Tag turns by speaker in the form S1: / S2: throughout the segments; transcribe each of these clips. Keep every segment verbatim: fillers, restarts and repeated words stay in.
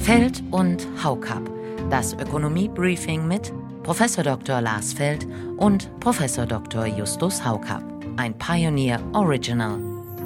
S1: Feld und Haukapp. Das Ökonomie-Briefing mit Professor Doktor Lars Feld und Professor Doktor Justus Haukapp. Ein Pioneer Original.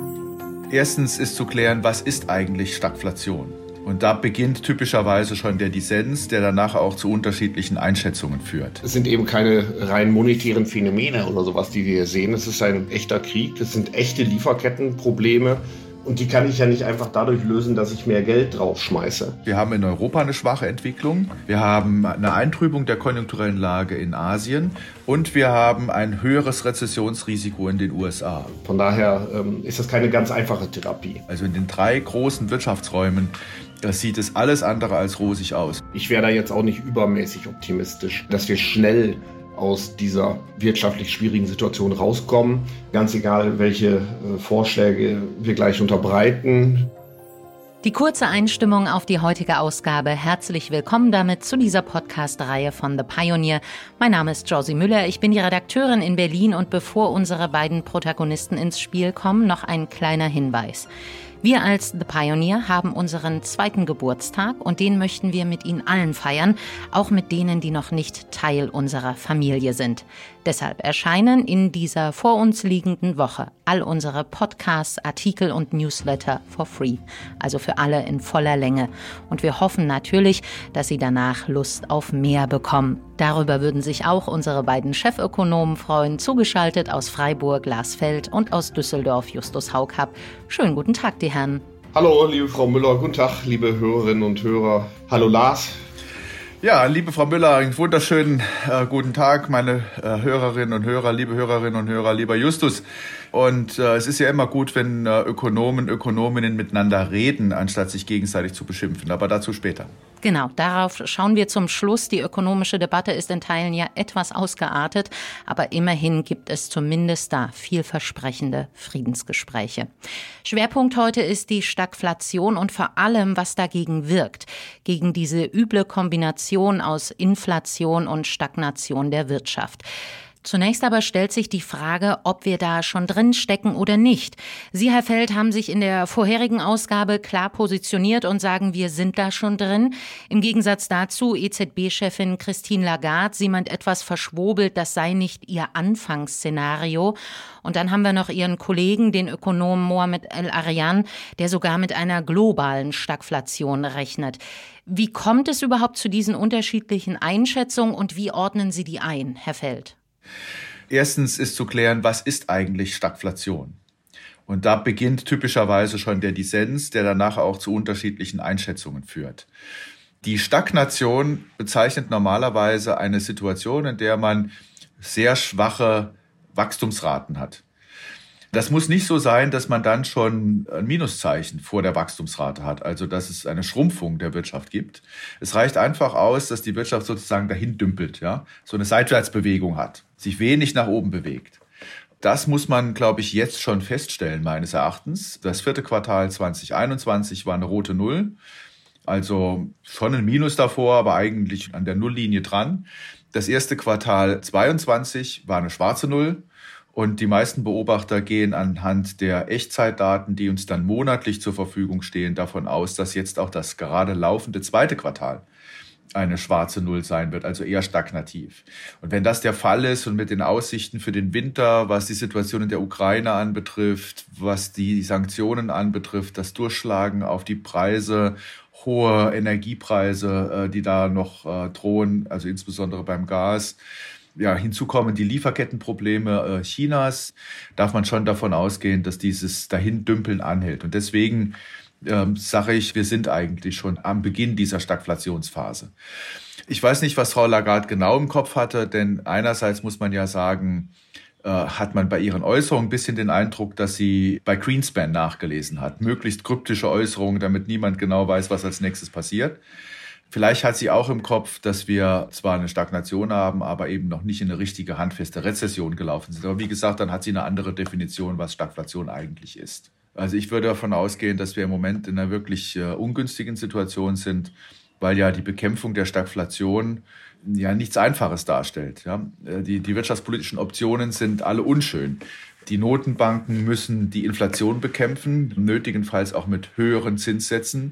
S2: Erstens ist zu klären, was ist eigentlich Stagflation? Und da beginnt typischerweise schon der Dissens, der danach auch zu unterschiedlichen Einschätzungen führt.
S3: Es sind eben keine rein monetären Phänomene oder sowas, die wir hier sehen. Es ist ein echter Krieg, es sind echte Lieferkettenprobleme. Und die kann ich ja nicht einfach dadurch lösen, dass ich mehr Geld draufschmeiße.
S2: Wir haben in Europa eine schwache Entwicklung. Wir haben eine Eintrübung der konjunkturellen Lage in Asien. Und wir haben ein höheres Rezessionsrisiko in den U S A.
S3: Von daher ähm, ist das keine ganz einfache Therapie.
S2: Also in den drei großen Wirtschaftsräumen das sieht es alles andere als rosig aus.
S3: Ich wäre da jetzt auch nicht übermäßig optimistisch, dass wir schnell aus dieser wirtschaftlich schwierigen Situation rauskommen. Ganz egal, welche äh, Vorschläge wir gleich unterbreiten.
S1: Die kurze Einstimmung auf die heutige Ausgabe. Herzlich willkommen damit zu dieser Podcast-Reihe von The Pioneer. Mein Name ist Josie Müller, ich bin die Redakteurin in Berlin und bevor unsere beiden Protagonisten ins Spiel kommen, noch ein kleiner Hinweis. Wir als The Pioneer haben unseren zweiten Geburtstag und den möchten wir mit Ihnen allen feiern, auch mit denen, die noch nicht Teil unserer Familie sind. Deshalb erscheinen in dieser vor uns liegenden Woche all unsere Podcasts, Artikel und Newsletter for free, also für alle in voller Länge. Und wir hoffen natürlich, dass Sie danach Lust auf mehr bekommen. Darüber würden sich auch unsere beiden Chefökonomen freuen, zugeschaltet aus Freiburg Lars Feld und aus Düsseldorf Justus Haukapp. Schönen guten Tag, die Herren.
S3: Hallo, liebe Frau Müller, guten Tag, liebe Hörerinnen und Hörer. Hallo Lars.
S2: Ja, liebe Frau Müller, einen wunderschönen äh, guten Tag, meine äh, Hörerinnen und Hörer, liebe Hörerinnen und Hörer, lieber Justus. Und äh, es ist ja immer gut, wenn äh, Ökonomen, Ökonominnen miteinander reden, anstatt sich gegenseitig zu beschimpfen. Aber dazu später.
S1: Genau, darauf schauen wir zum Schluss. Die ökonomische Debatte ist in Teilen ja etwas ausgeartet, aber immerhin gibt es zumindest da vielversprechende Friedensgespräche. Schwerpunkt heute ist die Stagflation und vor allem, was dagegen wirkt, gegen diese üble Kombination aus Inflation und Stagnation der Wirtschaft. Zunächst aber stellt sich die Frage, ob wir da schon drin stecken oder nicht. Sie, Herr Feld, haben sich in der vorherigen Ausgabe klar positioniert und sagen, wir sind da schon drin. Im Gegensatz dazu E Z B-Chefin Christine Lagarde, sie meint etwas verschwobelt, das sei nicht ihr Anfangsszenario. Und dann haben wir noch ihren Kollegen, den Ökonomen Mohamed El-Arian, der sogar mit einer globalen Stagflation rechnet. Wie kommt es überhaupt zu diesen unterschiedlichen Einschätzungen und wie ordnen Sie die ein, Herr Feld?
S2: Erstens ist zu klären, was ist eigentlich Stagflation? Und da beginnt typischerweise schon der Dissens, der danach auch zu unterschiedlichen Einschätzungen führt. Die Stagnation bezeichnet normalerweise eine Situation, in der man sehr schwache Wachstumsraten hat. Das muss nicht so sein, dass man dann schon ein Minuszeichen vor der Wachstumsrate hat, also dass es eine Schrumpfung der Wirtschaft gibt. Es reicht einfach aus, dass die Wirtschaft sozusagen dahin dümpelt, ja, so eine Seitwärtsbewegung hat, sich wenig nach oben bewegt. Das muss man, glaube ich, jetzt schon feststellen, meines Erachtens. Das vierte Quartal zwanzig einundzwanzig war eine rote Null, also schon ein Minus davor, aber eigentlich an der Nulllinie dran. Das erste Quartal zweiundzwanzig war eine schwarze Null. Und die meisten Beobachter gehen anhand der Echtzeitdaten, die uns dann monatlich zur Verfügung stehen, davon aus, dass jetzt auch das gerade laufende zweite Quartal eine schwarze Null sein wird, also eher stagnativ. Und wenn das der Fall ist und mit den Aussichten für den Winter, was die Situation in der Ukraine anbetrifft, was die Sanktionen anbetrifft, das Durchschlagen auf die Preise, hohe Energiepreise, die da noch drohen, also insbesondere beim Gas, ja, hinzu kommen die Lieferkettenprobleme äh, Chinas, darf man schon davon ausgehen, dass dieses Dahindümpeln anhält. Und deswegen ähm, sage ich, wir sind eigentlich schon am Beginn dieser Stagflationsphase. Ich weiß nicht, was Frau Lagarde genau im Kopf hatte, denn einerseits muss man ja sagen, äh, hat man bei ihren Äußerungen ein bisschen den Eindruck, dass sie bei Greenspan nachgelesen hat. Möglichst kryptische Äußerungen, damit niemand genau weiß, was als nächstes passiert. Vielleicht hat sie auch im Kopf, dass wir zwar eine Stagnation haben, aber eben noch nicht in eine richtige handfeste Rezession gelaufen sind. Aber wie gesagt, dann hat sie eine andere Definition, was Stagflation eigentlich ist. Also ich würde davon ausgehen, dass wir im Moment in einer wirklich äh, ungünstigen Situation sind, weil ja die Bekämpfung der Stagflation ja nichts Einfaches darstellt. Ja? Die, die wirtschaftspolitischen Optionen sind alle unschön. Die Notenbanken müssen die Inflation bekämpfen, nötigenfalls auch mit höheren Zinssätzen.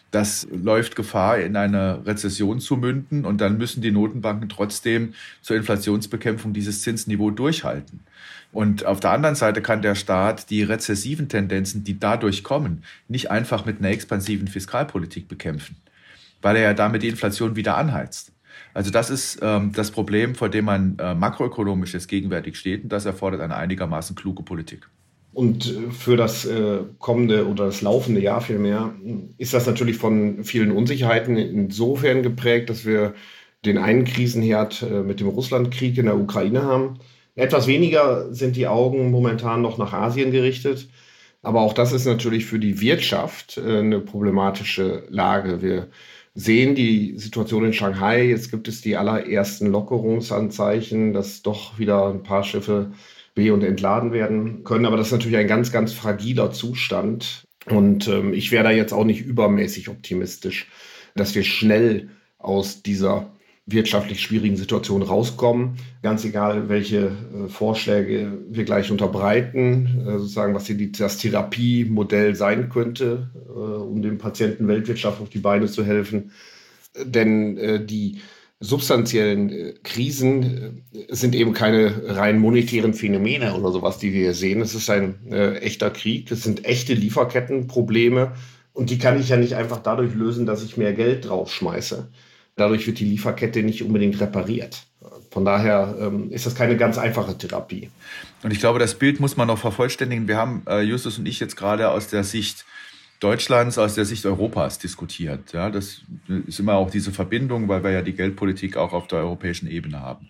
S2: Das läuft Gefahr, in eine Rezession zu münden. Und dann müssen die Notenbanken trotzdem zur Inflationsbekämpfung dieses Zinsniveau durchhalten. Und auf der anderen Seite kann der Staat die rezessiven Tendenzen, die dadurch kommen, nicht einfach mit einer expansiven Fiskalpolitik bekämpfen, weil er ja damit die Inflation wieder anheizt. Also das ist ähm, das Problem, vor dem man äh, makroökonomisch jetzt gegenwärtig steht. Und das erfordert eine einigermaßen kluge Politik.
S3: Und für das äh, kommende oder das laufende Jahr vielmehr ist das natürlich von vielen Unsicherheiten insofern geprägt, dass wir den einen Krisenherd äh, mit dem Russlandkrieg in der Ukraine haben. Etwas weniger sind die Augen momentan noch nach Asien gerichtet. Aber auch das ist natürlich für die Wirtschaft äh, eine problematische Lage. Wir sehen die Situation in Shanghai. Jetzt gibt es die allerersten Lockerungsanzeichen, dass doch wieder ein paar Schiffe be- und entladen werden können. Aber das ist natürlich ein ganz, ganz fragiler Zustand. Und ähm, ich wäre da jetzt auch nicht übermäßig optimistisch, dass wir schnell aus dieser wirtschaftlich schwierigen Situation rauskommen. Ganz egal, welche äh, Vorschläge wir gleich unterbreiten, äh, sozusagen, was hier die, das Therapiemodell sein könnte, äh, um dem Patienten weltwirtschaft auf die Beine zu helfen. Denn äh, die substanziellen äh, Krisen äh, sind eben keine rein monetären Phänomene oder sowas, die wir hier sehen. Es ist ein äh, echter Krieg, es sind echte Lieferkettenprobleme und die kann ich ja nicht einfach dadurch lösen, dass ich mehr Geld draufschmeiße. Dadurch wird die Lieferkette nicht unbedingt repariert. Von daher ähm, ist das keine ganz einfache Therapie.
S2: Und ich glaube, das Bild muss man noch vervollständigen. Wir haben, äh, Justus und ich, jetzt gerade aus der Sicht Deutschlands, aus der Sicht Europas diskutiert. Ja, das ist immer auch diese Verbindung, weil wir ja die Geldpolitik auch auf der europäischen Ebene haben.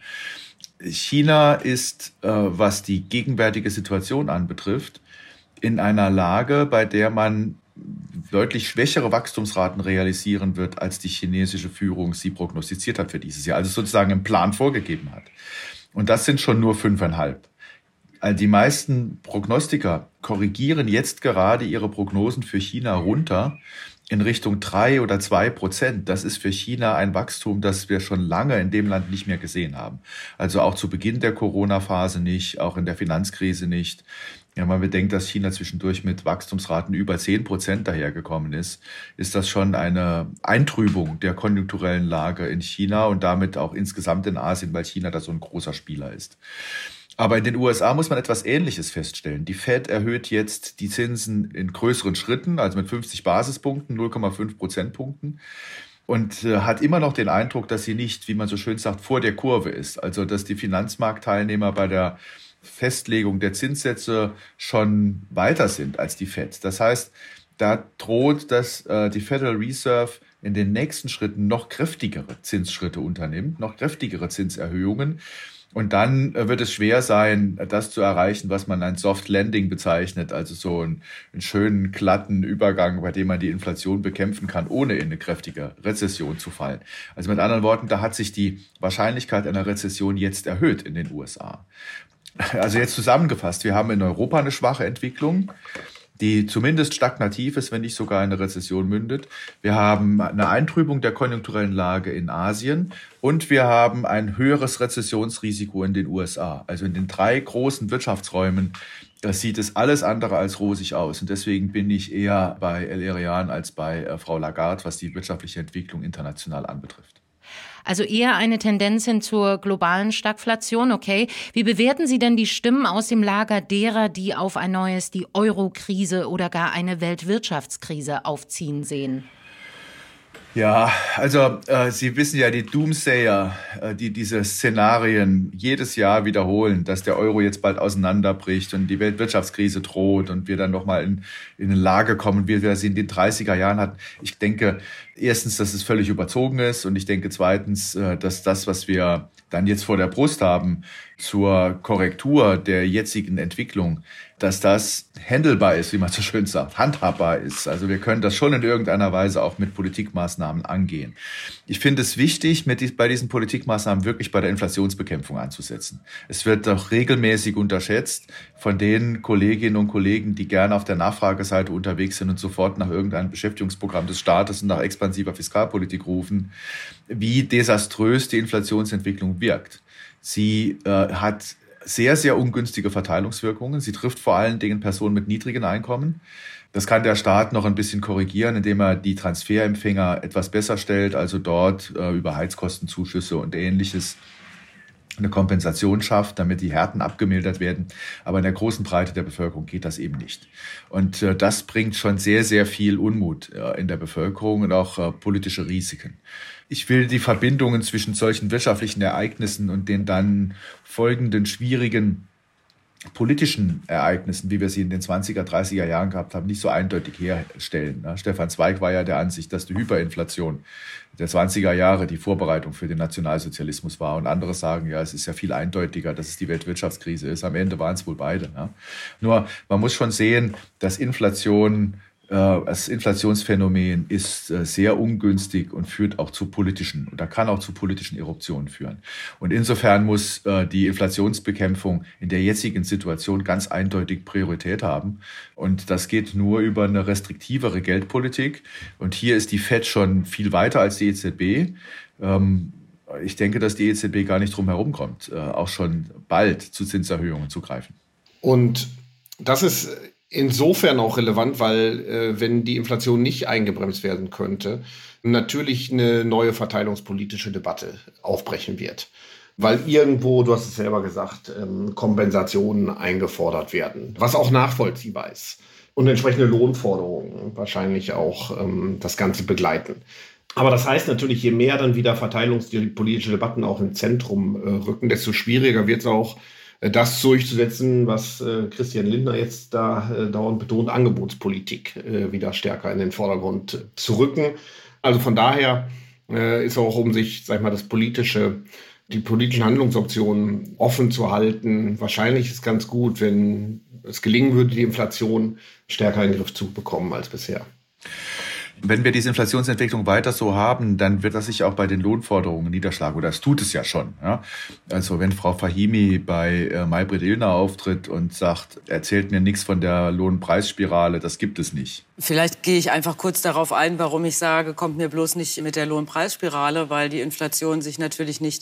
S2: China ist, äh, was die gegenwärtige Situation anbetrifft, in einer Lage, bei der man deutlich schwächere Wachstumsraten realisieren wird, als die chinesische Führung sie prognostiziert hat für dieses Jahr, also sozusagen einen Plan vorgegeben hat. Und das sind schon nur fünfeinhalb. Also die meisten Prognostiker korrigieren jetzt gerade ihre Prognosen für China runter in Richtung drei oder zwei Prozent. Das ist für China ein Wachstum, das wir schon lange in dem Land nicht mehr gesehen haben. Also auch zu Beginn der Corona-Phase nicht, auch in der Finanzkrise nicht. Ja, wenn man bedenkt, dass China zwischendurch mit Wachstumsraten über zehn Prozent dahergekommen ist, ist das schon eine Eintrübung der konjunkturellen Lage in China und damit auch insgesamt in Asien, weil China da so ein großer Spieler ist. Aber in den U S A muss man etwas Ähnliches feststellen. Die Fed erhöht jetzt die Zinsen in größeren Schritten, also mit fünfzig Basispunkten, null Komma fünf Prozentpunkten. Und äh, hat immer noch den Eindruck, dass sie nicht, wie man so schön sagt, vor der Kurve ist. Also dass die Finanzmarktteilnehmer bei der Festlegung der Zinssätze schon weiter sind als die Fed. Das heißt, da droht, dass äh, die Federal Reserve in den nächsten Schritten noch kräftigere Zinsschritte unternimmt, noch kräftigere Zinserhöhungen. Und dann äh, wird es schwer sein, das zu erreichen, was man ein Soft Landing bezeichnet, also so einen, einen schönen, glatten Übergang, bei dem man die Inflation bekämpfen kann, ohne in eine kräftige Rezession zu fallen. Also mit anderen Worten, da hat sich die Wahrscheinlichkeit einer Rezession jetzt erhöht in den U S A. Also jetzt zusammengefasst, wir haben in Europa eine schwache Entwicklung, die zumindest stagnativ ist, wenn nicht sogar in eine Rezession mündet. Wir haben eine Eintrübung der konjunkturellen Lage in Asien und wir haben ein höheres Rezessionsrisiko in den U S A. Also in den drei großen Wirtschaftsräumen, das sieht es alles andere als rosig aus. Und deswegen bin ich eher bei El-Erian als bei äh, Frau Lagarde, was die wirtschaftliche Entwicklung international anbetrifft.
S1: Also eher eine Tendenz hin zur globalen Stagflation, okay. Wie bewerten Sie denn die Stimmen aus dem Lager derer, die auf ein neues, die Euro-Krise oder gar eine Weltwirtschaftskrise aufziehen sehen?
S2: Ja, also äh, Sie wissen ja, die Doomsayer, äh, die diese Szenarien jedes Jahr wiederholen, dass der Euro jetzt bald auseinanderbricht und die Weltwirtschaftskrise droht und wir dann nochmal in, in eine Lage kommen, wie wir sie in den dreißiger Jahren hatten. Ich denke, erstens, dass es völlig überzogen ist und ich denke zweitens, äh, dass das, was wir dann jetzt vor der Brust haben zur Korrektur der jetzigen Entwicklung, dass das handelbar ist, wie man so schön sagt, handhabbar ist. Also wir können das schon in irgendeiner Weise auch mit Politikmaßnahmen angehen. Ich finde es wichtig, mit dies, bei diesen Politikmaßnahmen wirklich bei der Inflationsbekämpfung anzusetzen. Es wird doch regelmäßig unterschätzt von den Kolleginnen und Kollegen, die gerne auf der Nachfrageseite unterwegs sind und sofort nach irgendeinem Beschäftigungsprogramm des Staates und nach expansiver Fiskalpolitik rufen, wie desaströs die Inflationsentwicklung wirkt. Sie äh, hat sehr, sehr ungünstige Verteilungswirkungen. Sie trifft vor allen Dingen Personen mit niedrigen Einkommen. Das kann der Staat noch ein bisschen korrigieren, indem er die Transferempfänger etwas besser stellt, also dort äh, über Heizkostenzuschüsse und Ähnliches eine Kompensation schafft, damit die Härten abgemildert werden. Aber in der großen Breite der Bevölkerung geht das eben nicht. Und äh, das bringt schon sehr, sehr viel Unmut äh, in der Bevölkerung und auch äh, politische Risiken. Ich will die Verbindungen zwischen solchen wirtschaftlichen Ereignissen und den dann folgenden schwierigen politischen Ereignissen, wie wir sie in den zwanziger, dreißiger Jahren gehabt haben, nicht so eindeutig herstellen. Stefan Zweig war ja der Ansicht, dass die Hyperinflation der zwanziger Jahre die Vorbereitung für den Nationalsozialismus war. Und andere sagen, ja, es ist ja viel eindeutiger, dass es die Weltwirtschaftskrise ist. Am Ende waren es wohl beide. Ja. Nur, man muss schon sehen, dass Inflation, äh, das Inflationsphänomen ist äh, sehr ungünstig und führt auch zu politischen, oder kann auch zu politischen Eruptionen führen. Und insofern muss äh, die Inflationsbekämpfung in der jetzigen Situation ganz eindeutig Priorität haben. Und das geht nur über eine restriktivere Geldpolitik. Und hier ist die Fed schon viel weiter als die E Z B. Ähm, ich denke, dass die E Z B gar nicht drum herum kommt, äh, auch schon bald zu Zinserhöhungen zu greifen.
S3: Und das ist insofern auch relevant, weil äh, wenn die Inflation nicht eingebremst werden könnte, natürlich eine neue verteilungspolitische Debatte aufbrechen wird. Weil irgendwo, du hast es selber gesagt, ähm, Kompensationen eingefordert werden, was auch nachvollziehbar ist. Und entsprechende Lohnforderungen wahrscheinlich auch ähm, das Ganze begleiten. Aber das heißt natürlich, je mehr dann wieder verteilungspolitische Debatten auch im Zentrum äh, rücken, desto schwieriger wird es auch, äh, das durchzusetzen, was äh, Christian Lindner jetzt da äh, dauernd betont, Angebotspolitik äh, wieder stärker in den Vordergrund äh, zu rücken. Also von daher äh, ist auch, um sich, sag ich mal, das politische die politischen Handlungsoptionen offen zu halten. Wahrscheinlich ist ganz gut, wenn es gelingen würde, die Inflation stärker in den Griff zu bekommen als bisher.
S2: Wenn wir diese Inflationsentwicklung weiter so haben, dann wird das sich auch bei den Lohnforderungen niederschlagen. Oder das tut es ja schon. Ja? Also wenn Frau Fahimi bei äh, Maybrit Illner auftritt und sagt, erzählt mir nichts von der Lohnpreisspirale, das gibt es nicht.
S4: Vielleicht gehe ich einfach kurz darauf ein, warum ich sage, kommt mir bloß nicht mit der Lohnpreisspirale, weil die Inflation sich natürlich nicht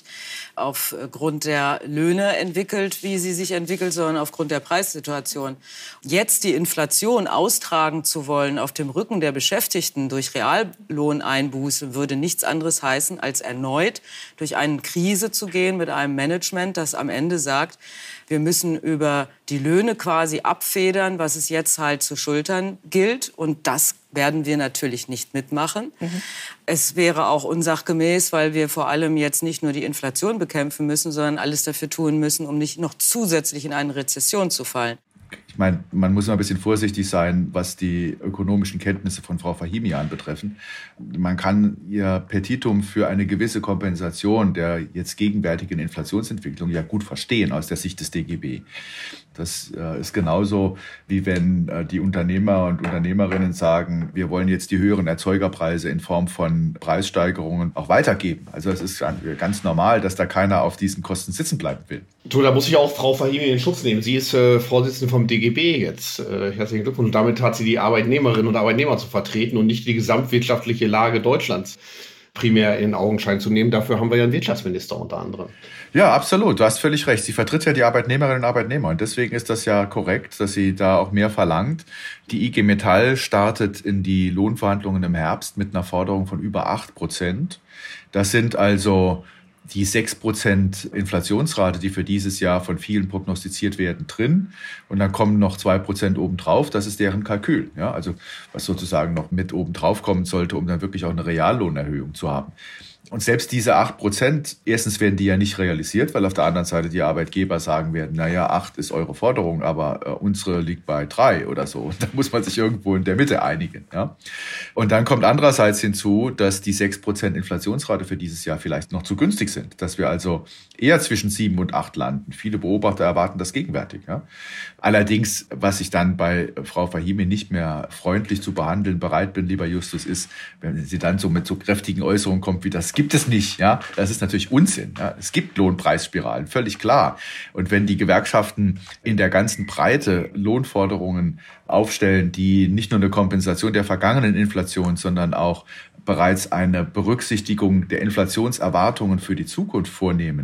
S4: aufgrund der Löhne entwickelt, wie sie sich entwickelt, sondern aufgrund der Preissituation. Jetzt die Inflation austragen zu wollen auf dem Rücken der Beschäftigten durch Reallohneinbuße würde nichts anderes heißen, als erneut durch eine Krise zu gehen mit einem Management, das am Ende sagt, wir müssen über die Löhne quasi abfedern, was es jetzt halt zu schultern gilt. Und das werden wir natürlich nicht mitmachen. Mhm. Es wäre auch unsachgemäß, weil wir vor allem jetzt nicht nur die Inflation bekämpfen müssen, sondern alles dafür tun müssen, um nicht noch zusätzlich in eine Rezession zu fallen.
S2: Ich meine, man muss immer ein bisschen vorsichtig sein, was die ökonomischen Kenntnisse von Frau Fahimi anbetreffen. Man kann ihr Petitum für eine gewisse Kompensation der jetzt gegenwärtigen Inflationsentwicklung ja gut verstehen aus der Sicht des D G B. Das äh, ist genauso, wie wenn äh, die Unternehmer und Unternehmerinnen sagen, wir wollen jetzt die höheren Erzeugerpreise in Form von Preissteigerungen auch weitergeben. Also es ist ganz normal, dass da keiner auf diesen Kosten sitzen bleiben will.
S3: So, da muss ich auch Frau Fahimi in Schutz nehmen. Sie ist äh, Vorsitzende vom D G B jetzt. Äh, herzlichen Glückwunsch. Und damit hat sie die Arbeitnehmerinnen und Arbeitnehmer zu vertreten und nicht die gesamtwirtschaftliche Lage Deutschlands primär in Augenschein zu nehmen. Dafür haben wir ja einen Wirtschaftsminister unter anderem.
S2: Ja, absolut. Du hast völlig recht. Sie vertritt ja die Arbeitnehmerinnen und Arbeitnehmer. Und deswegen ist das ja korrekt, dass sie da auch mehr verlangt. Die I G Metall startet in die Lohnverhandlungen im Herbst mit einer Forderung von über acht Prozent. Das sind also die sechs Prozent Inflationsrate, die für dieses Jahr von vielen prognostiziert werden, drin. Und dann kommen noch zwei Prozent obendrauf. Das ist deren Kalkül. Ja, also was sozusagen noch mit obendrauf kommen sollte, um dann wirklich auch eine Reallohnerhöhung zu haben. Und selbst diese acht Prozent, erstens werden die ja nicht realisiert, weil auf der anderen Seite die Arbeitgeber sagen werden, naja, acht ist eure Forderung, aber äh, unsere liegt bei drei oder so. Und da muss man sich irgendwo in der Mitte einigen. Ja? Und dann kommt andererseits hinzu, dass die sechs Prozent Inflationsrate für dieses Jahr vielleicht noch zu günstig sind. Dass wir also eher zwischen sieben und acht landen. Viele Beobachter erwarten das gegenwärtig. Ja? Allerdings, was ich dann bei Frau Fahimi nicht mehr freundlich zu behandeln bereit bin, lieber Justus, ist, wenn sie dann so mit so kräftigen Äußerungen kommt, wie das gibt es nicht, ja. Das ist natürlich Unsinn. Ja? Es gibt Lohnpreisspiralen, völlig klar. Und wenn die Gewerkschaften in der ganzen Breite Lohnforderungen aufstellen, die nicht nur eine Kompensation der vergangenen Inflation, sondern auch bereits eine Berücksichtigung der Inflationserwartungen für die Zukunft vornehmen,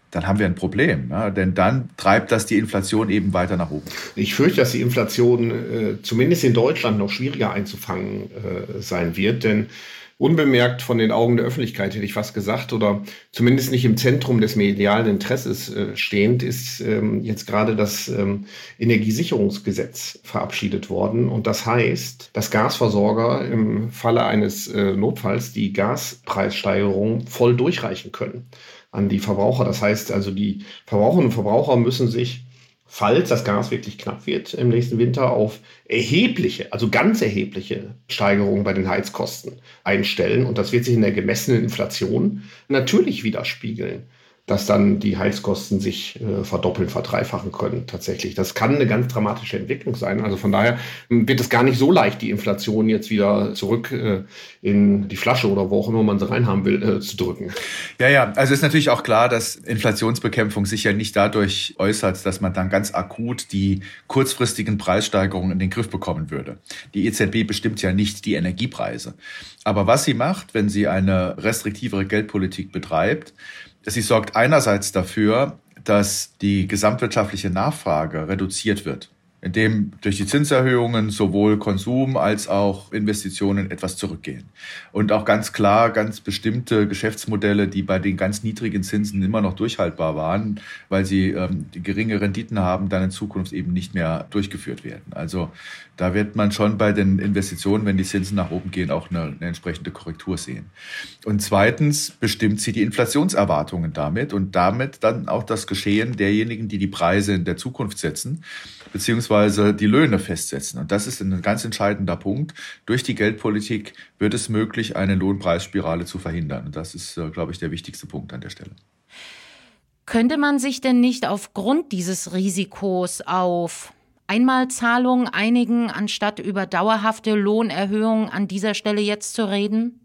S2: dann haben wir ein Problem. Ja? Denn dann treibt das die Inflation eben weiter nach oben.
S3: Ich fürchte, dass die Inflation äh, zumindest in Deutschland noch schwieriger einzufangen äh, sein wird. Denn unbemerkt von den Augen der Öffentlichkeit, hätte ich fast gesagt, oder zumindest nicht im Zentrum des medialen Interesses äh, stehend, ist ähm, jetzt gerade das ähm, Energiesicherungsgesetz verabschiedet worden. Und das heißt, dass Gasversorger im Falle eines äh, Notfalls die Gaspreissteigerung voll durchreichen können an die Verbraucher. Das heißt also, die Verbraucherinnen und Verbraucher müssen sich, falls das Gas wirklich knapp wird im nächsten Winter, auf erhebliche, also ganz erhebliche Steigerungen bei den Heizkosten einstellen. Und das wird sich in der gemessenen Inflation natürlich widerspiegeln, dass dann die Heizkosten sich äh, verdoppeln, verdreifachen können tatsächlich. Das kann eine ganz dramatische Entwicklung sein. Also von daher wird es gar nicht so leicht, die Inflation jetzt wieder zurück äh, in die Flasche oder wo auch immer man sie reinhaben will, äh, zu drücken.
S2: Ja, ja, also ist natürlich auch klar, dass Inflationsbekämpfung sich ja nicht dadurch äußert, dass man dann ganz akut die kurzfristigen Preissteigerungen in den Griff bekommen würde. Die E Z B bestimmt ja nicht die Energiepreise. Aber was sie macht, wenn sie eine restriktivere Geldpolitik betreibt, sie sorgt einerseits dafür, dass die gesamtwirtschaftliche Nachfrage reduziert wird, indem durch die Zinserhöhungen sowohl Konsum als auch Investitionen etwas zurückgehen. Und auch ganz klar, ganz bestimmte Geschäftsmodelle, die bei den ganz niedrigen Zinsen immer noch durchhaltbar waren, weil sie ähm, die geringe Renditen haben, dann in Zukunft eben nicht mehr durchgeführt werden. Also da wird man schon bei den Investitionen, wenn die Zinsen nach oben gehen, auch eine, eine entsprechende Korrektur sehen. Und zweitens bestimmt sie die Inflationserwartungen damit und damit dann auch das Geschehen derjenigen, die die Preise in der Zukunft setzen, beziehungsweise die Löhne festsetzen. Und das ist ein ganz entscheidender Punkt. Durch die Geldpolitik wird es möglich, eine Lohnpreisspirale zu verhindern. Und das ist, glaube ich, der wichtigste Punkt an der Stelle.
S1: Könnte man sich denn nicht aufgrund dieses Risikos auf Einmalzahlungen einigen, anstatt über dauerhafte Lohnerhöhungen an dieser Stelle jetzt zu reden?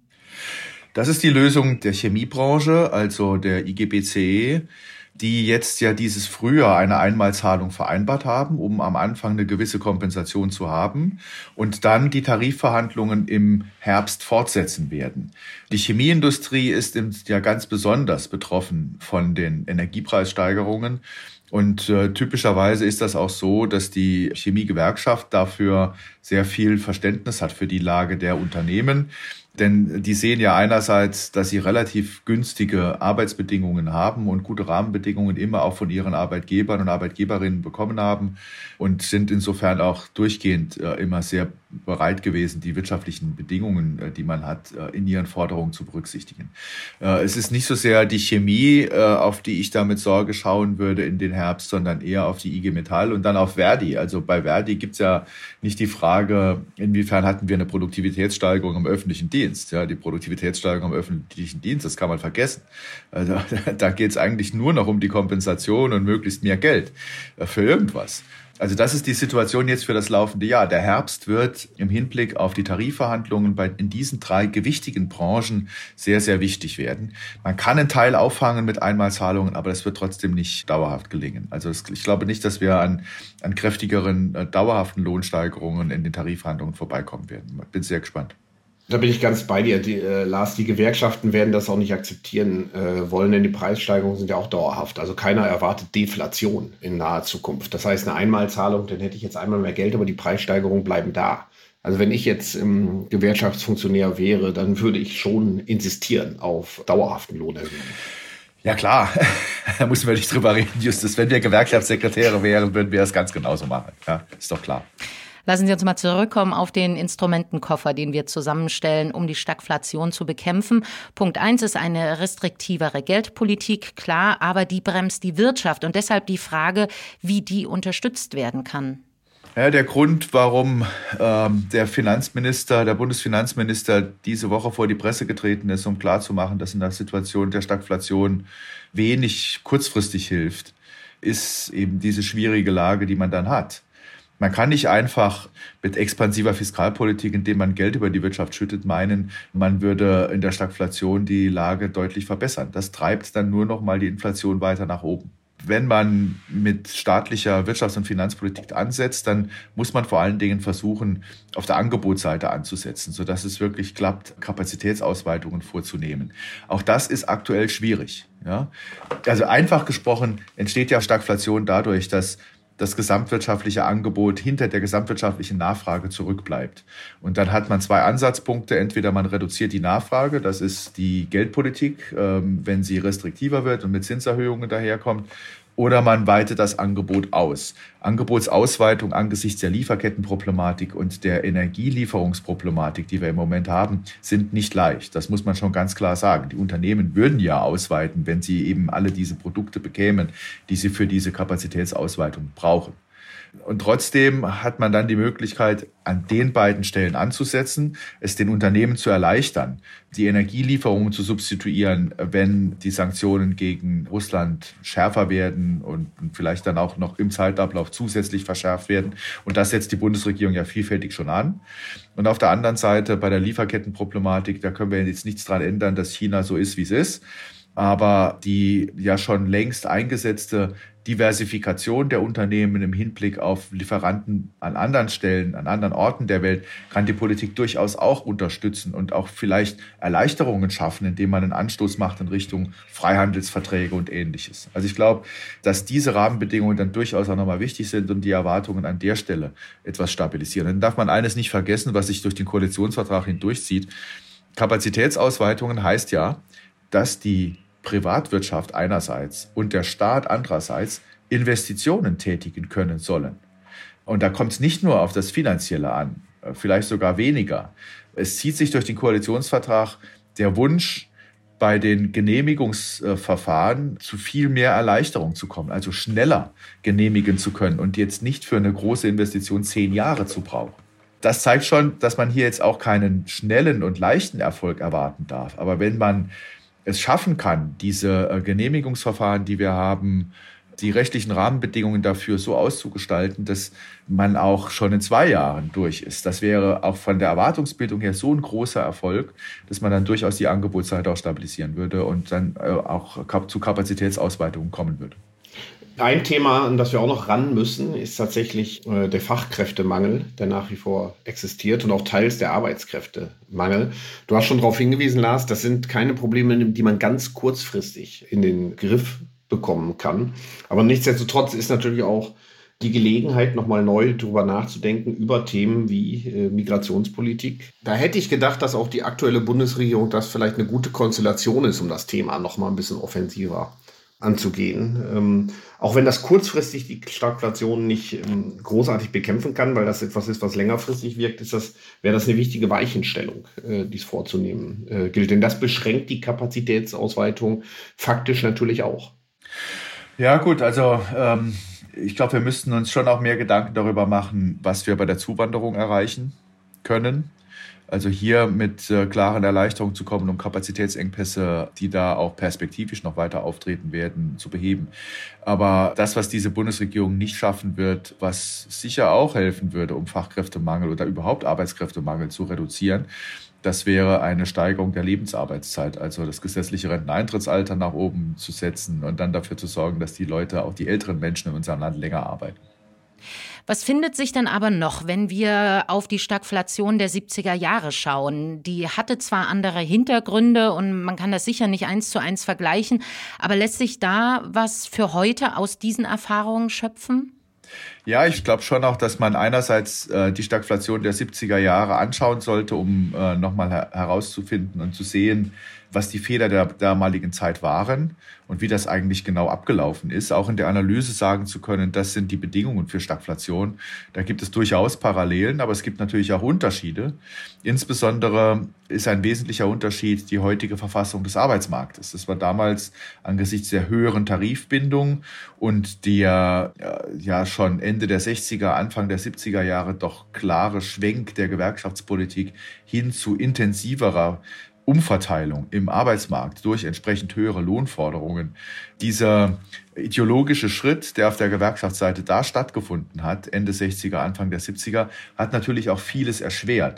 S2: Das ist die Lösung der Chemiebranche, also der I G B C E, die jetzt ja dieses Frühjahr eine Einmalzahlung vereinbart haben, um am Anfang eine gewisse Kompensation zu haben und dann die Tarifverhandlungen im Herbst fortsetzen werden. Die Chemieindustrie ist ja ganz besonders betroffen von den Energiepreissteigerungen. Und äh, typischerweise ist das auch so, dass die Chemiegewerkschaft dafür sehr viel Verständnis hat für die Lage der Unternehmen. Denn die sehen ja einerseits, dass sie relativ günstige Arbeitsbedingungen haben und gute Rahmenbedingungen immer auch von ihren Arbeitgebern und Arbeitgeberinnen bekommen haben und sind insofern auch durchgehend äh, immer sehr bereit gewesen, die wirtschaftlichen Bedingungen, äh, die man hat, äh, in ihren Forderungen zu berücksichtigen. Äh, es ist nicht so sehr die Chemie, äh, auf die ich da mit Sorge schauen würde in den Herbst, sondern eher auf die I G Metall und dann auf Verdi. Also bei Verdi gibt's ja nicht die Frage, inwiefern hatten wir eine Produktivitätssteigerung im öffentlichen Dienst. Ja, die Produktivitätssteigerung im öffentlichen Dienst, das kann man vergessen. Also, da geht es eigentlich nur noch um die Kompensation und möglichst mehr Geld für irgendwas. Also das ist die Situation jetzt für das laufende Jahr. Der Herbst wird im Hinblick auf die Tarifverhandlungen bei, in diesen drei gewichtigen Branchen sehr, sehr wichtig werden. Man kann einen Teil auffangen mit Einmalzahlungen, aber das wird trotzdem nicht dauerhaft gelingen. Also das, ich glaube nicht, dass wir an, an kräftigeren, äh, dauerhaften Lohnsteigerungen in den Tarifverhandlungen vorbeikommen werden. Ich bin sehr gespannt.
S3: Da bin ich ganz bei dir, die, äh, Lars. Die Gewerkschaften werden das auch nicht akzeptieren äh, wollen, denn die Preissteigerungen sind ja auch dauerhaft. Also keiner erwartet Deflation in naher Zukunft. Das heißt, eine Einmalzahlung, dann hätte ich jetzt einmal mehr Geld, aber die Preissteigerungen bleiben da. Also wenn ich jetzt ähm, Gewerkschaftsfunktionär wäre, dann würde ich schon insistieren auf dauerhaften Lohnerhöhungen.
S2: Ja klar, da müssen wir nicht drüber reden, Justus. Wenn wir Gewerkschaftssekretäre wären, würden wir das ganz genauso machen. Ja, ist doch klar.
S1: Lassen Sie uns mal zurückkommen auf den Instrumentenkoffer, den wir zusammenstellen, um die Stagflation zu bekämpfen. Punkt eins ist eine restriktivere Geldpolitik, klar, aber die bremst die Wirtschaft und deshalb die Frage, wie die unterstützt werden kann.
S2: Ja, der Grund, warum ähm, der Finanzminister, der Bundesfinanzminister diese Woche vor die Presse getreten ist, um klarzumachen, dass in der Situation der Stagflation wenig kurzfristig hilft, ist eben diese schwierige Lage, die man dann hat. Man kann nicht einfach mit expansiver Fiskalpolitik, indem man Geld über die Wirtschaft schüttet, meinen, man würde in der Stagflation die Lage deutlich verbessern. Das treibt dann nur noch mal die Inflation weiter nach oben. wenn man mit staatlicher Wirtschafts- und Finanzpolitik ansetzt, dann muss man vor allen Dingen versuchen, auf der Angebotsseite anzusetzen, sodass es wirklich klappt, Kapazitätsausweitungen vorzunehmen. Auch das ist aktuell schwierig. Ja? Also einfach gesprochen entsteht ja Stagflation dadurch, dass das gesamtwirtschaftliche Angebot hinter der gesamtwirtschaftlichen Nachfrage zurückbleibt. Und dann hat man zwei Ansatzpunkte. Entweder man reduziert die Nachfrage, das ist die Geldpolitik, wenn sie restriktiver wird und mit Zinserhöhungen daherkommt, oder man weitet das Angebot aus. Angebotsausweitung angesichts der Lieferkettenproblematik und der Energielieferungsproblematik, die wir im Moment haben, sind nicht leicht. Das muss man schon ganz klar sagen. Die Unternehmen würden ja ausweiten, wenn sie eben alle diese Produkte bekämen, die sie für diese Kapazitätsausweitung brauchen. Und trotzdem hat man dann die Möglichkeit, an den beiden Stellen anzusetzen, es den Unternehmen zu erleichtern, die Energielieferungen zu substituieren, wenn die Sanktionen gegen Russland schärfer werden und vielleicht dann auch noch im Zeitablauf zusätzlich verschärft werden. Und das setzt die Bundesregierung ja vielfältig schon an. Und auf der anderen Seite bei der Lieferkettenproblematik, da können wir jetzt nichts dran ändern, dass China so ist, wie es ist. Aber die ja schon längst eingesetzte Diversifikation der Unternehmen im Hinblick auf Lieferanten an anderen Stellen, an anderen Orten der Welt, kann die Politik durchaus auch unterstützen und auch vielleicht Erleichterungen schaffen, indem man einen Anstoß macht in Richtung Freihandelsverträge und Ähnliches. Also ich glaube, dass diese Rahmenbedingungen dann durchaus auch nochmal wichtig sind und die Erwartungen an der Stelle etwas stabilisieren. Dann darf man eines nicht vergessen, was sich durch den Koalitionsvertrag hindurchzieht. Kapazitätsausweitungen heißt ja, dass die Privatwirtschaft einerseits und der Staat andererseits Investitionen tätigen können sollen. Und da kommt es nicht nur auf das Finanzielle an, vielleicht sogar weniger. Es zieht sich durch den Koalitionsvertrag der Wunsch, bei den Genehmigungsverfahren zu viel mehr Erleichterung zu kommen, also schneller genehmigen zu können und jetzt nicht für eine große Investition zehn Jahre zu brauchen. Das zeigt schon, dass man hier jetzt auch keinen schnellen und leichten Erfolg erwarten darf. Aber wenn man es schaffen kann, diese Genehmigungsverfahren, die wir haben, die rechtlichen Rahmenbedingungen dafür so auszugestalten, dass man auch schon in zwei Jahren durch ist. Das wäre auch von der Erwartungsbildung her so ein großer Erfolg, dass man dann durchaus die Angebotsseite auch stabilisieren würde und dann auch zu Kapazitätsausweitungen kommen würde.
S3: Ein Thema, an das wir auch noch ran müssen, ist tatsächlich äh, der Fachkräftemangel, der nach wie vor existiert und auch teils der Arbeitskräftemangel. Du hast schon darauf hingewiesen, Lars, das sind keine Probleme, die man ganz kurzfristig in den Griff bekommen kann. Aber nichtsdestotrotz ist natürlich auch die Gelegenheit, nochmal neu darüber nachzudenken, über Themen wie äh, Migrationspolitik. Da hätte ich gedacht, dass auch die aktuelle Bundesregierung das vielleicht eine gute Konstellation ist, um das Thema nochmal ein bisschen offensiver anzugehen. Ähm, auch wenn das kurzfristig die Stagflation nicht ähm, großartig bekämpfen kann, weil das etwas ist, was längerfristig wirkt, ist das, wäre das eine wichtige Weichenstellung, äh, dies vorzunehmen äh, gilt. Denn das beschränkt die Kapazitätsausweitung faktisch natürlich auch.
S2: Ja gut, also ähm, ich glaube, wir müssten uns schon auch mehr Gedanken darüber machen, was wir bei der Zuwanderung erreichen können. Also hier mit äh, klaren Erleichterungen zu kommen, um Kapazitätsengpässe, die da auch perspektivisch noch weiter auftreten werden, zu beheben. Aber das, was diese Bundesregierung nicht schaffen wird, was sicher auch helfen würde, um Fachkräftemangel oder überhaupt Arbeitskräftemangel zu reduzieren, das wäre eine Steigerung der Lebensarbeitszeit, also das gesetzliche Renteneintrittsalter nach oben zu setzen und dann dafür zu sorgen, dass die Leute, auch die älteren Menschen in unserem Land länger arbeiten.
S1: Was findet sich denn aber noch, wenn wir auf die Stagflation der siebziger Jahre schauen? Die hatte zwar andere Hintergründe und man kann das sicher nicht eins zu eins vergleichen, aber lässt sich da was für heute aus diesen Erfahrungen schöpfen?
S2: Ja, ich glaube schon auch, dass man einerseits äh, die Stagflation der siebziger Jahre anschauen sollte, um äh, nochmal her- herauszufinden und zu sehen, was die Fehler der damaligen Zeit waren und wie das eigentlich genau abgelaufen ist. Auch in der Analyse sagen zu können, das sind die Bedingungen für Stagflation. Da gibt es durchaus Parallelen, aber es gibt natürlich auch Unterschiede. Insbesondere ist ein wesentlicher Unterschied die heutige Verfassung des Arbeitsmarktes. Das war damals angesichts der höheren Tarifbindung und der ja schon Ende der sechziger, Anfang der siebziger Jahre doch klare Schwenk der Gewerkschaftspolitik hin zu intensiverer Umverteilung im Arbeitsmarkt durch entsprechend höhere Lohnforderungen. Dieser ideologische Schritt, der auf der Gewerkschaftsseite da stattgefunden hat, Ende sechziger, Anfang der siebziger, hat natürlich auch vieles erschwert,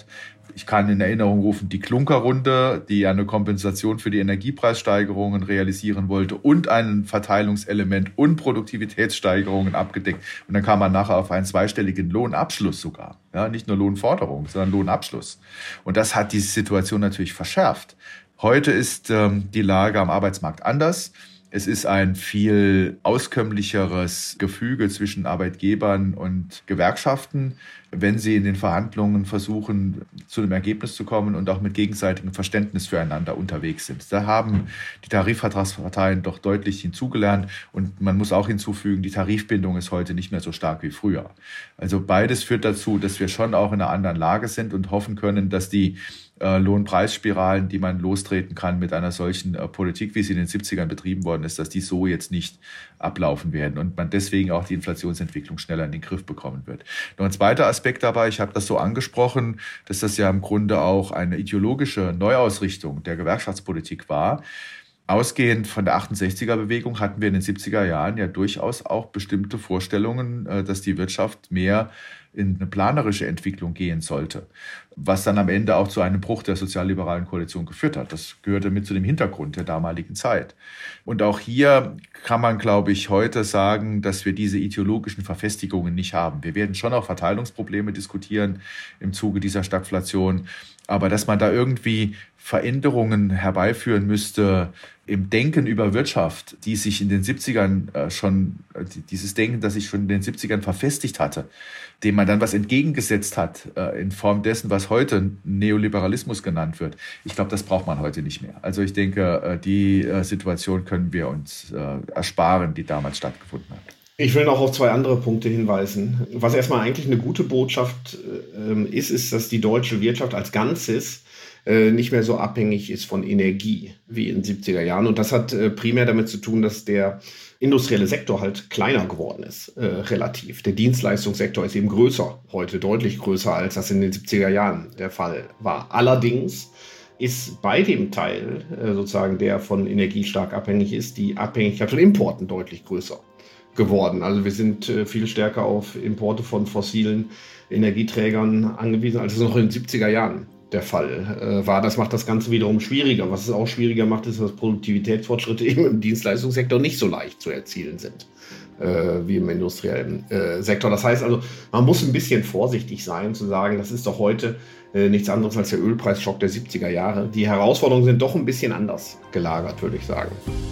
S2: Ich kann in Erinnerung rufen, die Klunker-Runde, die eine Kompensation für die Energiepreissteigerungen realisieren wollte und ein Verteilungselement und Produktivitätssteigerungen abgedeckt. Und dann kam man nachher auf einen zweistelligen Lohnabschluss sogar. Ja, nicht nur Lohnforderung, sondern Lohnabschluss. Und das hat diese Situation natürlich verschärft. Heute ist ähm, die Lage am Arbeitsmarkt anders. Es ist ein viel auskömmlicheres Gefüge zwischen Arbeitgebern und Gewerkschaften, wenn sie in den Verhandlungen versuchen, zu einem Ergebnis zu kommen und auch mit gegenseitigem Verständnis füreinander unterwegs sind. Da haben die Tarifvertragsparteien doch deutlich hinzugelernt. Und man muss auch hinzufügen, die Tarifbindung ist heute nicht mehr so stark wie früher. Also beides führt dazu, dass wir schon auch in einer anderen Lage sind und hoffen können, dass die äh, Lohnpreisspiralen, die man lostreten kann mit einer solchen äh, Politik, wie sie in den siebzigern betrieben worden ist, dass die so jetzt nicht ablaufen werden und man deswegen auch die Inflationsentwicklung schneller in den Griff bekommen wird. Noch ein zweiter Aspekt dabei, ich habe das so angesprochen, dass das ja im Grunde auch eine ideologische Neuausrichtung der Gewerkschaftspolitik war. Ausgehend von der achtundsechziger-Bewegung hatten wir in den siebziger Jahren ja durchaus auch bestimmte Vorstellungen, dass die Wirtschaft mehr in eine planerische Entwicklung gehen sollte, was dann am Ende auch zu einem Bruch der sozialliberalen Koalition geführt hat. Das gehörte mit zu dem Hintergrund der damaligen Zeit. Und auch hier kann man, glaube ich, heute sagen, dass wir diese ideologischen Verfestigungen nicht haben. Wir werden schon auch Verteilungsprobleme diskutieren im Zuge dieser Stagflation, aber dass man da irgendwie Veränderungen herbeiführen müsste im Denken über Wirtschaft, die sich in den siebzigern äh, schon, äh, dieses Denken, das sich schon in den siebzigern verfestigt hatte, dem man dann was entgegengesetzt hat äh, in Form dessen, was heute Neoliberalismus genannt wird. Ich glaube, das braucht man heute nicht mehr. Also ich denke, äh, die äh, Situation können wir uns äh, ersparen, die damals stattgefunden hat.
S3: Ich will noch auf zwei andere Punkte hinweisen. Was erstmal eigentlich eine gute Botschaft äh, ist, ist, dass die deutsche Wirtschaft als Ganzes äh, nicht mehr so abhängig ist von Energie wie in den siebziger Jahren. Und das hat äh, primär damit zu tun, dass der industrielle Sektor halt kleiner geworden ist, äh, relativ. Der Dienstleistungssektor ist eben größer, heute deutlich größer, als das in den siebziger Jahren der Fall war. Allerdings ist bei dem Teil, äh, sozusagen, der von Energie stark abhängig ist, die Abhängigkeit von Importen deutlich größer geworden. Also wir sind äh, viel stärker auf Importe von fossilen Energieträgern angewiesen, als es noch in den siebziger Jahren der Fall äh, war. Das macht das Ganze wiederum schwieriger. Was es auch schwieriger macht, ist, dass Produktivitätsfortschritte eben im Dienstleistungssektor nicht so leicht zu erzielen sind äh, wie im industriellen äh, Sektor. Das heißt also, man muss ein bisschen vorsichtig sein, zu sagen, das ist doch heute äh, nichts anderes als der Ölpreisschock der siebziger Jahre. Die Herausforderungen sind doch ein bisschen anders gelagert, würde ich sagen.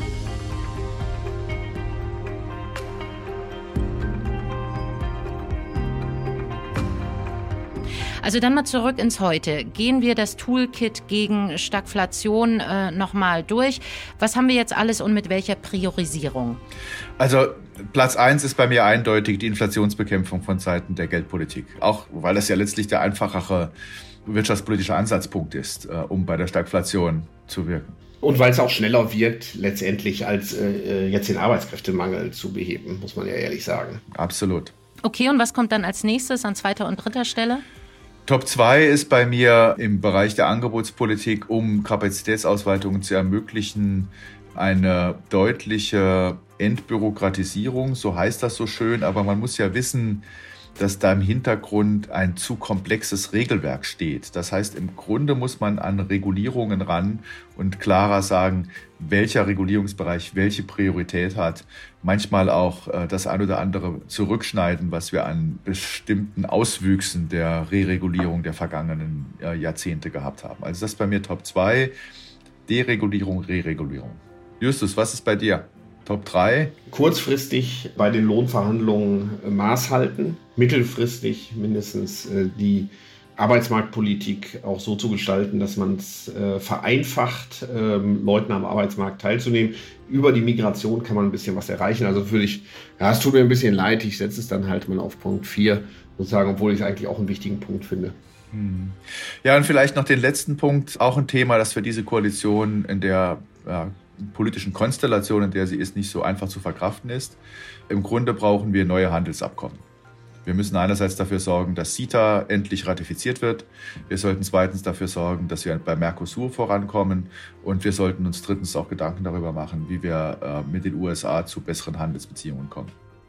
S1: Also dann mal zurück ins Heute. Gehen wir das Toolkit gegen Stagflation äh, nochmal durch. Was haben wir jetzt alles und mit welcher Priorisierung?
S2: Also Platz eins ist bei mir eindeutig die Inflationsbekämpfung von Seiten der Geldpolitik. Auch weil das ja letztlich der einfachere wirtschaftspolitische Ansatzpunkt ist, äh, um bei der Stagflation zu wirken.
S3: Und weil es auch schneller wirkt, letztendlich als äh, jetzt den Arbeitskräftemangel zu beheben, muss man ja ehrlich sagen.
S2: Absolut.
S1: Okay, und was kommt dann als nächstes an zweiter und dritter Stelle?
S2: Top zwei ist bei mir im Bereich der Angebotspolitik, um Kapazitätsausweitungen zu ermöglichen, eine deutliche Entbürokratisierung, so heißt das so schön, aber man muss ja wissen, dass da im Hintergrund ein zu komplexes Regelwerk steht. Das heißt, im Grunde muss man an Regulierungen ran und klarer sagen, welcher Regulierungsbereich welche Priorität hat. Manchmal auch äh, das ein oder andere zurückschneiden, was wir an bestimmten Auswüchsen der Re-Regulierung der vergangenen äh, Jahrzehnte gehabt haben. Also das ist bei mir Top zwei, Deregulierung, Re-Regulierung. Justus, was ist bei dir? Top drei?
S3: Kurzfristig bei den Lohnverhandlungen äh, Maß halten, mittelfristig mindestens äh, die Arbeitsmarktpolitik auch so zu gestalten, dass man es äh, vereinfacht, ähm, Leuten am Arbeitsmarkt teilzunehmen. Über die Migration kann man ein bisschen was erreichen. Also würde ich, ja, es tut mir ein bisschen leid, ich setze es dann halt mal auf Punkt vier, sozusagen, obwohl ich es eigentlich auch einen wichtigen Punkt finde.
S2: Hm. Ja, und vielleicht noch den letzten Punkt, auch ein Thema, das für diese Koalition in der ja, politischen Konstellation, in der sie ist, nicht so einfach zu verkraften ist. Im Grunde brauchen wir neue Handelsabkommen. Wir müssen einerseits dafür sorgen, dass CETA endlich ratifiziert wird. Wir sollten zweitens dafür sorgen, dass wir bei Mercosur vorankommen. Und wir sollten uns drittens auch Gedanken darüber machen, wie wir äh, mit den U S A zu besseren Handelsbeziehungen kommen.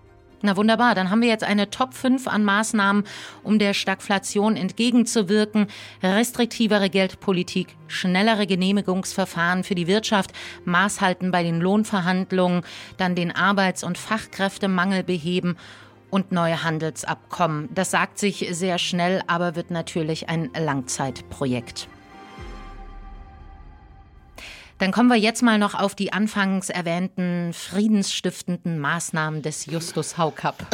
S1: Na wunderbar, dann haben wir jetzt eine Top fünf an Maßnahmen, um der Stagflation entgegenzuwirken. Restriktivere Geldpolitik, schnellere Genehmigungsverfahren für die Wirtschaft, Maßhalten bei den Lohnverhandlungen, dann den Arbeits- und Fachkräftemangel beheben und neue Handelsabkommen. Das sagt sich sehr schnell, aber wird natürlich ein Langzeitprojekt. Dann kommen wir jetzt mal noch auf die anfangs erwähnten friedensstiftenden Maßnahmen des Justus Haukapp.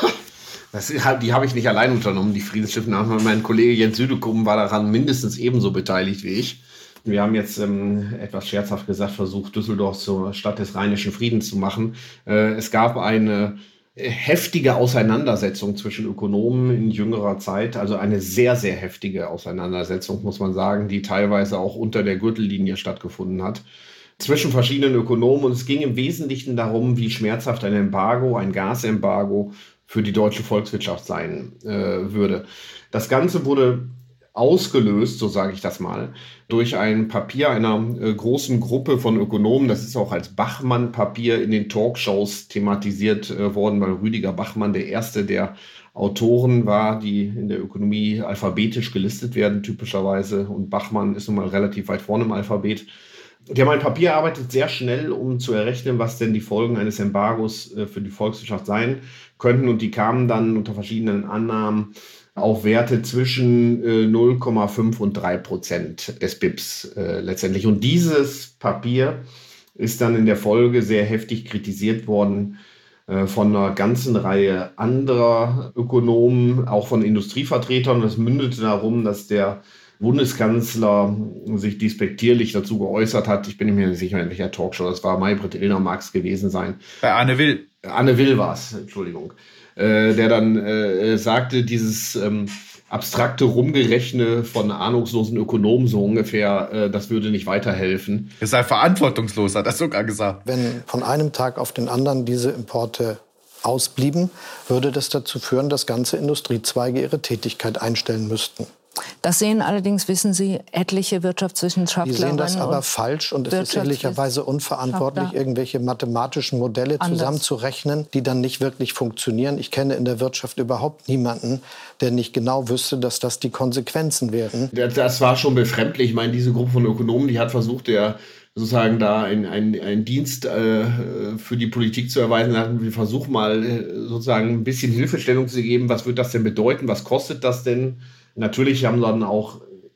S3: Das, die habe ich nicht allein unternommen, die friedensstiftenden Maßnahmen. Mein Kollege Jens Südekum war daran mindestens ebenso beteiligt wie ich. Wir haben jetzt ähm, etwas scherzhaft gesagt versucht, Düsseldorf zur Stadt des rheinischen Friedens zu machen. Äh, es gab eine heftige Auseinandersetzung zwischen Ökonomen in jüngerer Zeit, also eine sehr, sehr heftige Auseinandersetzung, muss man sagen, die teilweise auch unter der Gürtellinie stattgefunden hat, zwischen verschiedenen Ökonomen. Und es ging im Wesentlichen darum, wie schmerzhaft ein Embargo, ein Gasembargo für die deutsche Volkswirtschaft sein äh, würde. Das Ganze wurde ausgelöst, so sage ich das mal, durch ein Papier einer äh, großen Gruppe von Ökonomen. Das ist auch als Bachmann-Papier in den Talkshows thematisiert äh, worden, weil Rüdiger Bachmann der erste der Autoren war, die in der Ökonomie alphabetisch gelistet werden, typischerweise. Und Bachmann ist nun mal relativ weit vorne im Alphabet. Die haben ein Papier erarbeitet, sehr schnell, um zu errechnen, was denn die Folgen eines Embargos äh, für die Volkswirtschaft sein könnten. Und die kamen dann unter verschiedenen Annahmen auf Werte zwischen äh, null Komma fünf und drei Prozent des B I Ps äh, letztendlich. Und dieses Papier ist dann in der Folge sehr heftig kritisiert worden äh, von einer ganzen Reihe anderer Ökonomen, auch von Industrievertretern. Und es mündete darum, dass der Bundeskanzler sich despektierlich dazu geäußert hat. Ich bin mir nicht sicher, in welcher Talkshow das war. Maybrit Illner mag es gewesen sein.
S2: Bei Anne Will.
S3: Anne Will war es, Entschuldigung. Äh, der dann äh, sagte, dieses ähm, abstrakte Rumgerechne von ahnungslosen Ökonomen so ungefähr, äh, das würde nicht weiterhelfen.
S2: Es sei verantwortungslos, hat er sogar gesagt.
S5: Wenn von einem Tag auf den anderen diese Importe ausblieben, würde das dazu führen, dass ganze Industriezweige ihre Tätigkeit einstellen müssten.
S6: Das sehen allerdings, wissen Sie, etliche Wirtschaftswissenschaftler.
S5: Die sehen das aber falsch und es ist ehrlicherweise unverantwortlich, irgendwelche mathematischen Modelle zusammenzurechnen, die dann nicht wirklich funktionieren. Ich kenne in der Wirtschaft überhaupt niemanden, der nicht genau wüsste, dass das die Konsequenzen wären.
S3: Das war schon befremdlich. Ich meine, diese Gruppe von Ökonomen, die hat versucht, der sozusagen da einen ein Dienst äh, für die Politik zu erweisen. Wir versuchen mal äh, sozusagen ein bisschen Hilfestellung zu geben. Was wird das denn bedeuten? Was kostet das denn? Natürlich haben dann auch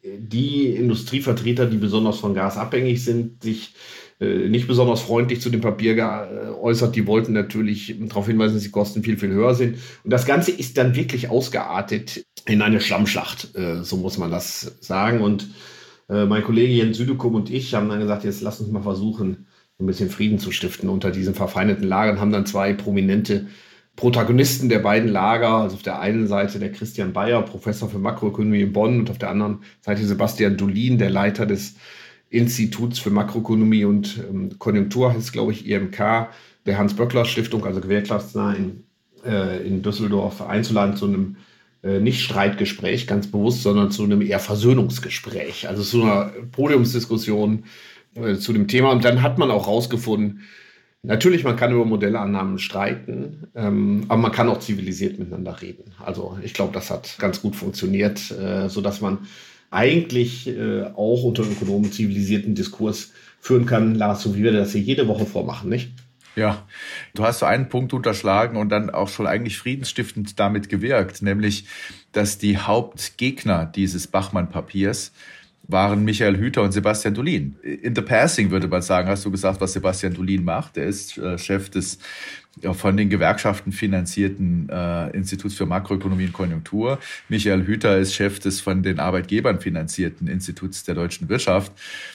S3: die Industrievertreter, die besonders von Gas abhängig sind, sich äh, nicht besonders freundlich zu dem Papier geäußert. Die wollten natürlich darauf hinweisen, dass die Kosten viel, viel höher sind. Und das Ganze ist dann wirklich ausgeartet in eine Schlammschlacht, äh, so muss man das sagen. Und äh, mein Kollege Jens Südekum und ich haben dann gesagt, jetzt lass uns mal versuchen, ein bisschen Frieden zu stiften unter diesen verfeindeten Lagern, haben dann zwei prominente Protagonisten der beiden Lager, also auf der einen Seite der Christian Bayer, Professor für Makroökonomie in Bonn, und auf der anderen Seite Sebastian Dolin, der Leiter des Instituts für Makroökonomie und ähm, Konjunktur, heißt glaube ich I M K, der Hans-Böckler-Stiftung, also gewerkschaftsnah in, äh, in Düsseldorf, einzuladen zu einem äh, nicht Streitgespräch, ganz bewusst, sondern zu einem eher Versöhnungsgespräch, also zu einer Podiumsdiskussion äh, zu dem Thema. Und dann hat man auch rausgefunden, natürlich, man kann über Modellannahmen streiten, ähm, aber man kann auch zivilisiert miteinander reden. Also ich glaube, das hat ganz gut funktioniert, äh, sodass man eigentlich äh, auch unter Ökonomen zivilisierten Diskurs führen kann, Lars, so wie wir das hier jede Woche vormachen, nicht?
S2: Ja, du hast so einen Punkt unterschlagen und dann auch schon eigentlich friedensstiftend damit gewirkt, nämlich, dass die Hauptgegner dieses Bachmann-Papiers waren Michael Hüter und Sebastian Dolin. In the passing würde man sagen, hast du gesagt, was Sebastian Dolin macht. Er ist äh, Chef des ja, von den Gewerkschaften finanzierten äh, Instituts für Makroökonomie und Konjunktur. Michael Hüter ist Chef des von den Arbeitgebern finanzierten Instituts der deutschen Wirtschaft.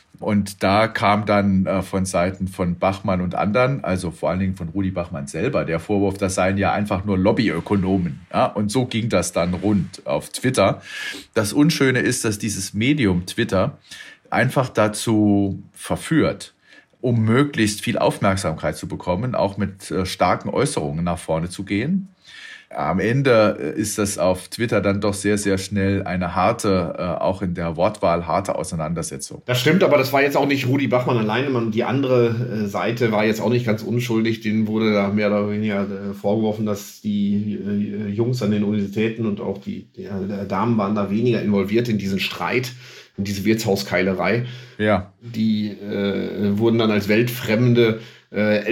S2: Und da kam dann äh, von Seiten von Bachmann und anderen, also vor allen Dingen von Rudi Bachmann selber, der Vorwurf, das seien ja einfach nur Lobbyökonomen. Ja? Und so ging das dann rund auf Twitter. Das Unschöne ist, dass dieses Medium Twitter einfach dazu verführt, um möglichst viel Aufmerksamkeit zu bekommen, auch mit äh, starken Äußerungen nach vorne zu gehen, Am Ende ist das auf Twitter dann doch sehr, sehr schnell eine harte, äh, auch in der Wortwahl, harte Auseinandersetzung.
S3: Das stimmt, aber das war jetzt auch nicht Rudi Bachmann alleine. Man, die andere äh, Seite war jetzt auch nicht ganz unschuldig. Denen wurde da mehr oder weniger äh, vorgeworfen, dass die äh, Jungs an den Universitäten und auch die, die äh, Damen waren da weniger involviert in diesen Streit, in diese Wirtshauskeilerei.
S2: Ja.
S3: Die äh, wurden dann als weltfremde äh,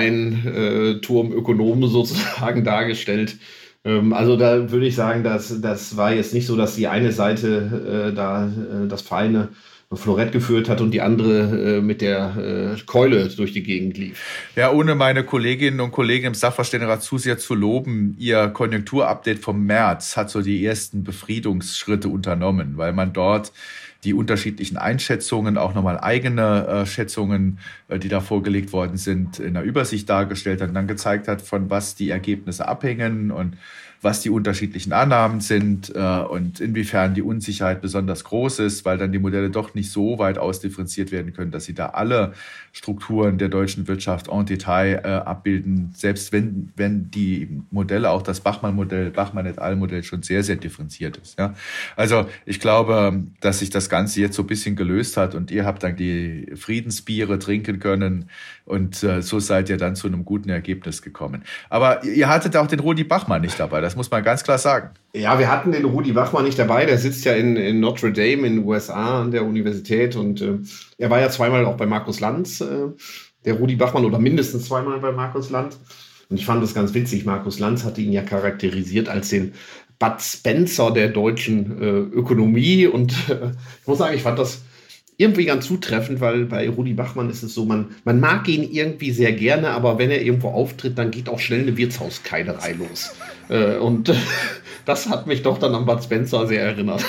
S3: Elfenbeinturmökonomen sozusagen dargestellt. Ähm, also da würde ich sagen, dass das war jetzt nicht so, dass die eine Seite äh, da äh, das feine Florett geführt hat und die andere äh, mit der äh, Keule durch die Gegend lief.
S2: Ja, ohne meine Kolleginnen und Kollegen im Sachverständigenrat zu sehr zu loben, ihr Konjunkturupdate vom März hat so die ersten Befriedungsschritte unternommen, weil man dort die unterschiedlichen Einschätzungen, auch nochmal eigene äh, Schätzungen, äh, die da vorgelegt worden sind, in der Übersicht dargestellt hat und dann gezeigt hat, von was die Ergebnisse abhängen und was die unterschiedlichen Annahmen sind äh, und inwiefern die Unsicherheit besonders groß ist, weil dann die Modelle doch nicht so weit ausdifferenziert werden können, dass sie da alle Strukturen der deutschen Wirtschaft en Detail äh, abbilden, selbst wenn, wenn die Modelle, auch das Bachmann-Modell, Bachmann et al-Modell schon sehr, sehr differenziert ist. Ja? Also ich glaube, dass sich das Ganze jetzt so ein bisschen gelöst hat und ihr habt dann die Friedensbiere trinken können und äh, so seid ihr dann zu einem guten Ergebnis gekommen. Aber ihr hattet auch den Rudi Bachmann nicht dabei, das muss man ganz klar sagen.
S3: Ja, wir hatten den Rudi Bachmann nicht dabei, der sitzt ja in, in Notre Dame in den U S A an der Universität und äh, er war ja zweimal auch bei Markus Lanz, äh, der Rudi Bachmann, oder mindestens zweimal bei Markus Lanz. Und ich fand das ganz witzig, Markus Lanz hatte ihn ja charakterisiert als den Bud Spencer der deutschen äh, Ökonomie und äh, ich muss sagen, ich fand das irgendwie ganz zutreffend, weil bei Rudi Bachmann ist es so, man, man mag ihn irgendwie sehr gerne, aber wenn er irgendwo auftritt, dann geht auch schnell eine Wirtshauskeilerei los. Äh, und äh, das hat mich doch dann an Bud Spencer sehr erinnert.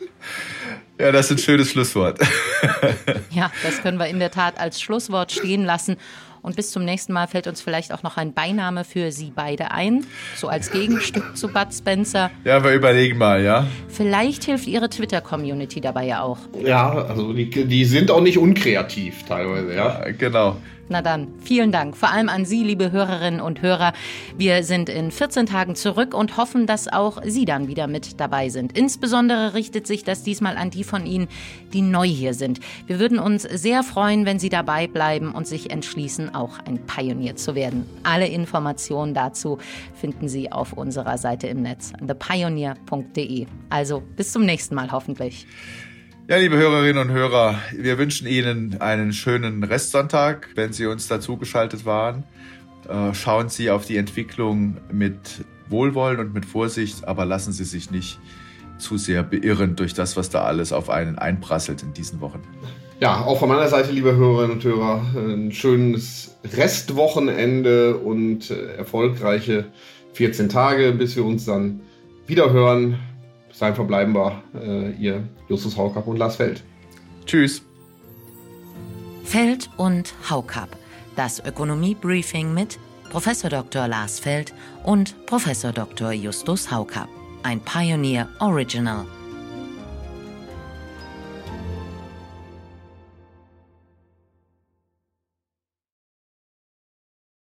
S2: Ja, das ist ein schönes Schlusswort.
S1: Ja, das können wir in der Tat als Schlusswort stehen lassen. Und bis zum nächsten Mal fällt uns vielleicht auch noch ein Beiname für Sie beide ein, so als Gegenstück zu Bud Spencer.
S2: Ja, wir überlegen mal, ja.
S1: Vielleicht hilft Ihre Twitter-Community dabei ja auch.
S3: Ja, also die, die sind auch nicht unkreativ teilweise, ja.
S2: Ja, genau.
S1: Na dann, vielen Dank. Vor allem an Sie, liebe Hörerinnen und Hörer. Wir sind in vierzehn Tagen zurück und hoffen, dass auch Sie dann wieder mit dabei sind. Insbesondere richtet sich das diesmal an die von Ihnen, die neu hier sind. Wir würden uns sehr freuen, wenn Sie dabei bleiben und sich entschließen, auch ein Pionier zu werden. Alle Informationen dazu finden Sie auf unserer Seite im Netz, the pioneer punkt de. Also bis zum nächsten Mal hoffentlich.
S2: Ja, liebe Hörerinnen und Hörer, wir wünschen Ihnen einen schönen Restsonntag, wenn Sie uns dazugeschaltet waren. Schauen Sie auf die Entwicklung mit Wohlwollen und mit Vorsicht, aber lassen Sie sich nicht zu sehr beirren durch das, was da alles auf einen einprasselt in diesen Wochen.
S3: Ja, auch von meiner Seite, liebe Hörerinnen und Hörer, ein schönes Restwochenende und erfolgreiche vierzehn Tage, bis wir uns dann wieder hören. Bis dahin verbleiben wir, äh, ihr Justus Haukapp und Lars Feld.
S2: Tschüss.
S1: Feld und Haukapp. Das Ökonomie-Briefing mit Professor Doktor Lars Feld und Professor Doktor Justus Haukapp. Ein Pioneer Original.